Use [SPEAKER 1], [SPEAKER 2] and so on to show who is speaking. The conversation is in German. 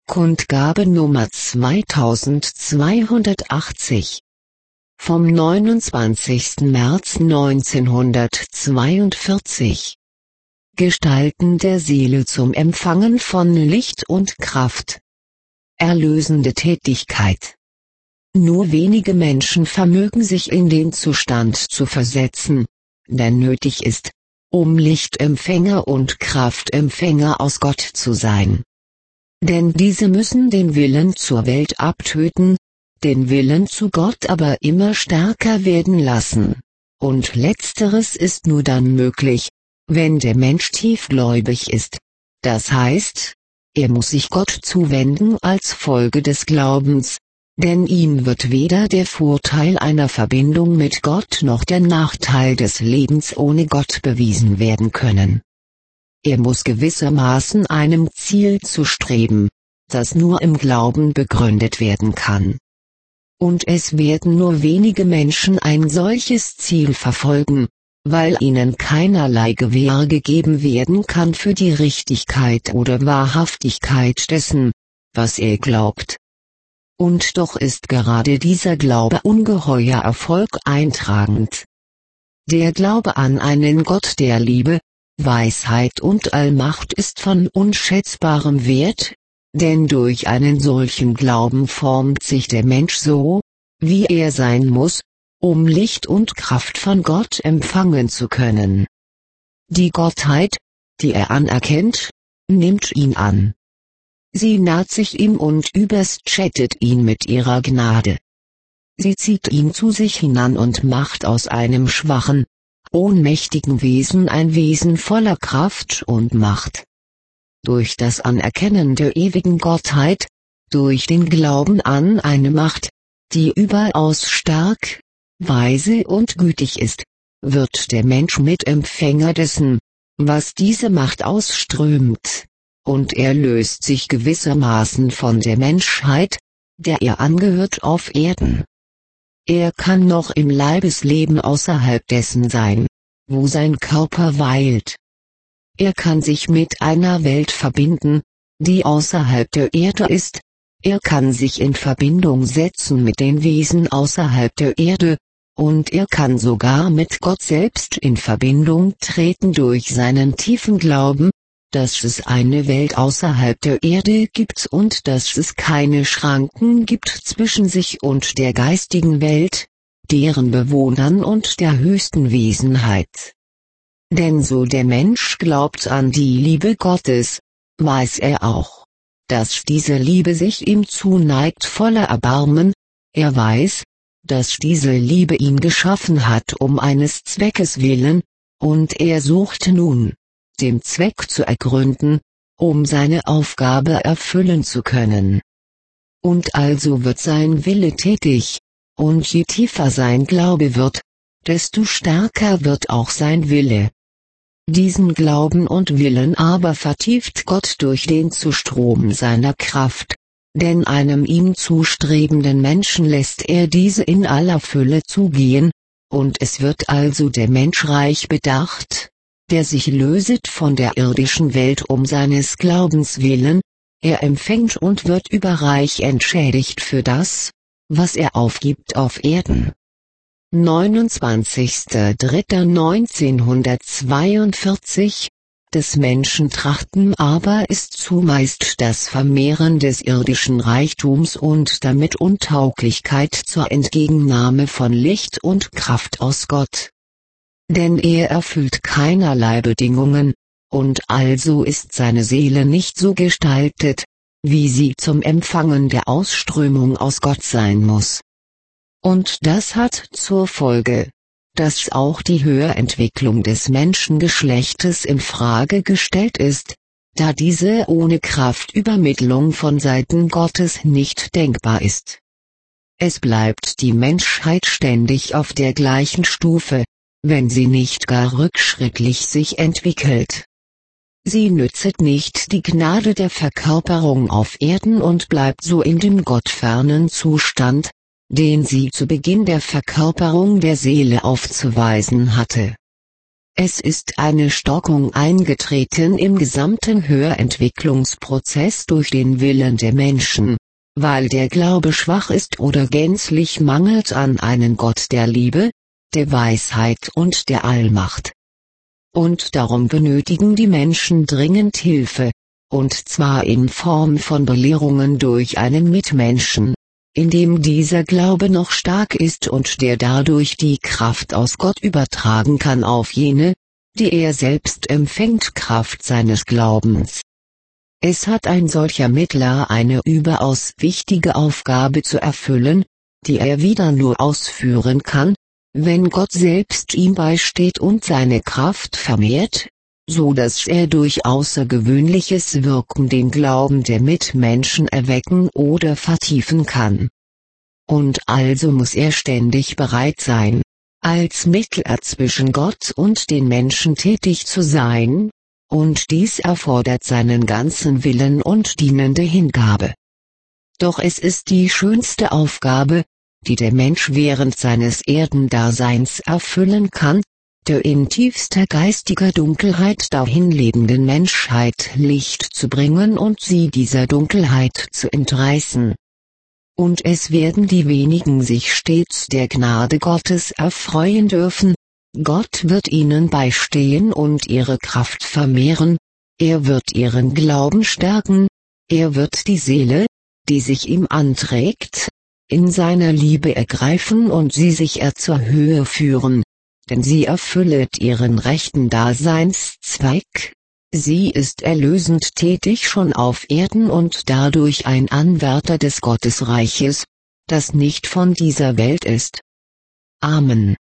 [SPEAKER 1] Kundgabe Nummer 2280 vom 29. März 1942. Gestalten der Seele zum Empfangen von Licht und Kraft. Erlösende Tätigkeit. Nur wenige Menschen vermögen sich in den Zustand zu versetzen, der nötig ist, um Lichtempfänger und Kraftempfänger aus Gott zu sein. Denn diese müssen den Willen zur Welt abtöten, den Willen zu Gott aber immer stärker werden lassen. Und letzteres ist nur dann möglich, wenn der Mensch tiefgläubig ist. Das heißt, er muss sich Gott zuwenden als Folge des Glaubens, denn ihm wird weder der Vorteil einer Verbindung mit Gott noch der Nachteil des Lebens ohne Gott bewiesen werden können. Er muss gewissermaßen einem Ziel zustreben, das nur im Glauben begründet werden kann. Und es werden nur wenige Menschen ein solches Ziel verfolgen, weil ihnen keinerlei Gewähr gegeben werden kann für die Richtigkeit oder Wahrhaftigkeit dessen, was er glaubt. Und doch ist gerade dieser Glaube ungeheuer Erfolg eintragend. Der Glaube an einen Gott der Liebe, Weisheit und Allmacht ist von unschätzbarem Wert, denn durch einen solchen Glauben formt sich der Mensch so, wie er sein muss, um Licht und Kraft von Gott empfangen zu können. Die Gottheit, die er anerkennt, nimmt ihn an. Sie naht sich ihm und überschattet ihn mit ihrer Gnade. Sie zieht ihn zu sich hinan und macht aus einem schwachen, ohnmächtigen Wesen ein Wesen voller Kraft und Macht. Durch das Anerkennen der ewigen Gottheit, durch den Glauben an eine Macht, die überaus stark, weise und gütig ist, wird der Mensch Mitempfänger dessen, was diese Macht ausströmt, und er löst sich gewissermaßen von der Menschheit, der er angehört auf Erden. Er kann noch im Leibesleben außerhalb dessen sein, wo sein Körper weilt. Er kann sich mit einer Welt verbinden, die außerhalb der Erde ist, er kann sich in Verbindung setzen mit den Wesen außerhalb der Erde, und er kann sogar mit Gott selbst in Verbindung treten durch seinen tiefen Glauben, dass es eine Welt außerhalb der Erde gibt und dass es keine Schranken gibt zwischen sich und der geistigen Welt, deren Bewohnern und der höchsten Wesenheit. Denn so der Mensch glaubt an die Liebe Gottes, weiß er auch, dass diese Liebe sich ihm zuneigt voller Erbarmen, er weiß, dass diese Liebe ihn geschaffen hat um eines Zweckes willen, und er sucht nun, den Zweck zu ergründen, um seine Aufgabe erfüllen zu können. Und also wird sein Wille tätig, und je tiefer sein Glaube wird, desto stärker wird auch sein Wille. Diesen Glauben und Willen aber vertieft Gott durch den Zustrom seiner Kraft, denn einem ihm zustrebenden Menschen lässt er diese in aller Fülle zugehen, und es wird also der Mensch reich bedacht, der sich löset von der irdischen Welt um seines Glaubens willen, er empfängt und wird überreich entschädigt für das, was er aufgibt auf Erden. 29.03.1942 Des Menschen Trachten aber ist zumeist das Vermehren des irdischen Reichtums und damit Untauglichkeit zur Entgegennahme von Licht und Kraft aus Gott. Denn er erfüllt keinerlei Bedingungen, und also ist seine Seele nicht so gestaltet, wie sie zum Empfangen der Ausströmung aus Gott sein muss. Und das hat zur Folge, dass auch die Höherentwicklung des Menschengeschlechtes in Frage gestellt ist, da diese ohne Kraftübermittlung von Seiten Gottes nicht denkbar ist. Es bleibt die Menschheit ständig auf der gleichen Stufe, wenn sie nicht gar rückschrittlich sich entwickelt. Sie nützet nicht die Gnade der Verkörperung auf Erden und bleibt so in dem gottfernen Zustand, den sie zu Beginn der Verkörperung der Seele aufzuweisen hatte. Es ist eine Stockung eingetreten im gesamten Höherentwicklungsprozess durch den Willen der Menschen, weil der Glaube schwach ist oder gänzlich mangelt an einen Gott der Liebe, der Weisheit und der Allmacht. Und darum benötigen die Menschen dringend Hilfe, und zwar in Form von Belehrungen durch einen Mitmenschen, in dem dieser Glaube noch stark ist und der dadurch die Kraft aus Gott übertragen kann auf jene, die er selbst empfängt Kraft seines Glaubens. Es hat ein solcher Mittler eine überaus wichtige Aufgabe zu erfüllen, die er wieder nur ausführen kann, wenn Gott selbst ihm beisteht und seine Kraft vermehrt, so dass er durch außergewöhnliches Wirken den Glauben der Mitmenschen erwecken oder vertiefen kann. Und also muss er ständig bereit sein, als Mittler zwischen Gott und den Menschen tätig zu sein, und dies erfordert seinen ganzen Willen und dienende Hingabe. Doch es ist die schönste Aufgabe, die der Mensch während seines Erdendaseins erfüllen kann, der in tiefster geistiger Dunkelheit dahinlebenden Menschheit Licht zu bringen und sie dieser Dunkelheit zu entreißen. Und es werden die wenigen sich stets der Gnade Gottes erfreuen dürfen, Gott wird ihnen beistehen und ihre Kraft vermehren, er wird ihren Glauben stärken, er wird die Seele, die sich ihm anträgt, in seiner Liebe ergreifen und sie sich zur Höhe führen, denn sie erfüllet ihren rechten Daseinszweck, sie ist erlösend tätig schon auf Erden und dadurch ein Anwärter des Gottesreiches, das nicht von dieser Welt ist. Amen.